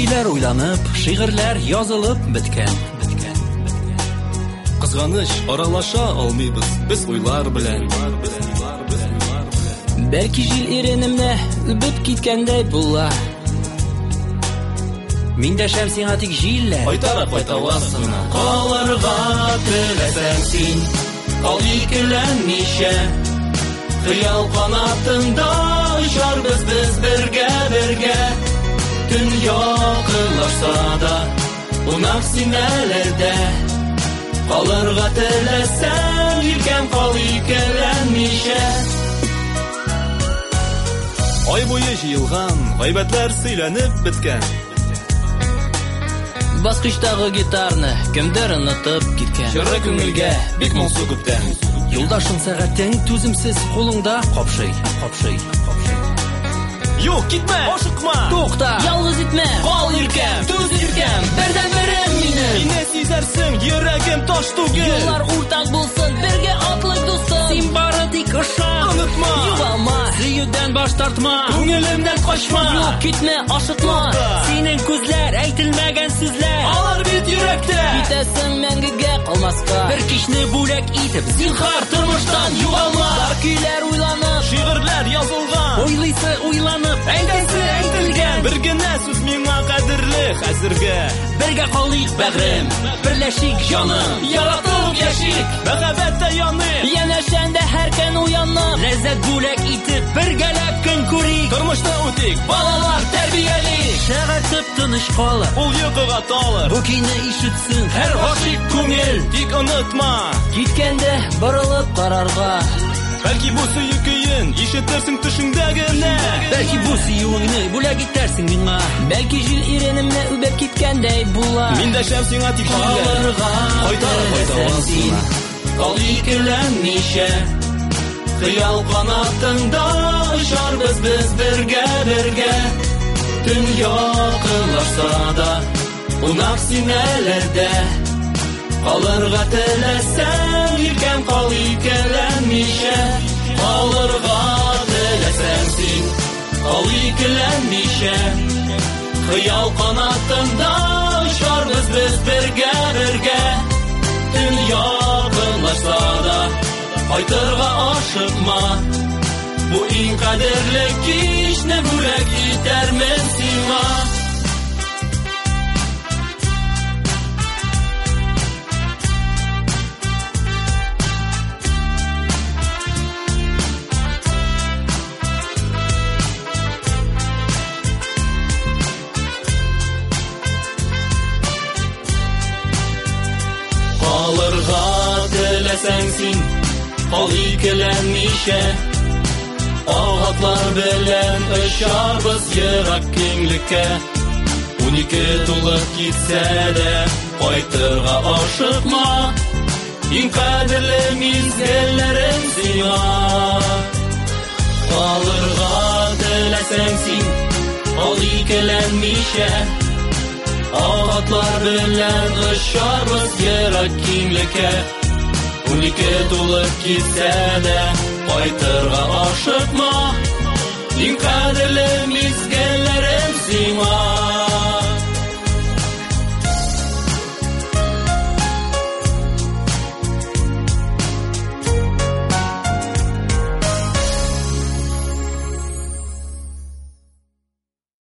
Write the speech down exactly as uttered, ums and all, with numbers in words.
көйләр уйланып, шигырьләр язылып беткән. Кызганыч аралаша алмыйбыз без уйлар белән. Бәлки җил иренемне үбеп киткәндәй була. Мин дәшәм сиңа тик җилләр. Кайтарып кайтавасыңа. Калырга теләсәң син, кал икеләнмичә. Хыял канатында очарбыз без бергә-бергә. Төн якынлашса да, унак син әледә. Калырга теләсәң, иркәм кал икеләнмичә. Ай буе җыелган, гайбәтләр сөйләнеп беткән. Баскычтагы гитарны кемдер онытып киткән. Чыры күңелгә бик моңсу күптән. Юлдашың сәгатең түземсез кулыңда капшый, капшый, капшый. Юк, китмә, ашыкма. Тукта, ялгыз итмә. Кал иркәм, түз иркәм, бердән берем минем. Мине сизәрсең, йөрәгем таш түгел. Юллар уртак булсын, бергә атлык дустым. Син бары тик ышан, Онытма, югалма, сөюдән баш тартма. күңелемнән качма. Юк, китмә, ашыкма. Синең күзләр, әйтелмәгән сүзләр. Алар бит йөрәктә. Китәсең мәңгегә калмаска. Бер кичне бүләк итеп, зинһар тормыштан югалма. Бар көйләр уйланып, Шигырьләр язылган. уйлыйсы уйланып, әйтәсе әйтелгән. Бер генә сүз миңа кадерле хәзергә. Бергә калыйк бәгърем, берләшик җаным. Яратып яшик, Мәхәббәттә яный. янәшәндә һәр көн уянып. Ләззәт бүләк итеп, бергәләп көн күрик. Тормышта үтик, Балалар тәрбияли, шәгать тыныч калыр. ул йокыга талыр. Бу көйне ишетсен һәр гашыйк күңел. Тик онытма, Киткәндә борылып карарга. бәлки бу сөю көен ишетерсең төшеңдә генә. Бәлки бу сөюеңне бүләк итәрсең миңа. Бәлки җил иренемне үбеп киткәндәй була. Мин дәшәм сиңа тик җилләр. Калырга Кайтарып кайтавасыңа. кал икеләнмичә. Хыял канатында очарбыз без бергә-бергә. Төн якынлашса да, унак син әледә. Калырга теләсәң, иркәм кал икеләнмичә. Калырга теләсәң син, кал икеләнмичә. Хыял канатында очарбыз без бергә-бергә. Төн якынлашса да, кайтырга ашыкма. Бу иң кадерле кичне бүләк итәрмен сиңа. Калырга теләсәң син, кал икеләнмичә. Агатлар белән очарбыз ерак киңлеккә. Унике тулып китсә дә, кайтырга ашыкма. Иң кадерле мизгелләрем сиңа. Калырга теләсәң син, кал икеләнмичә. Агатлар белән очарбыз ерак киңлеккә. Унике тулып китсә дә, кайтырга ашыкма. Иң кадерле мизгелләрем сиңа.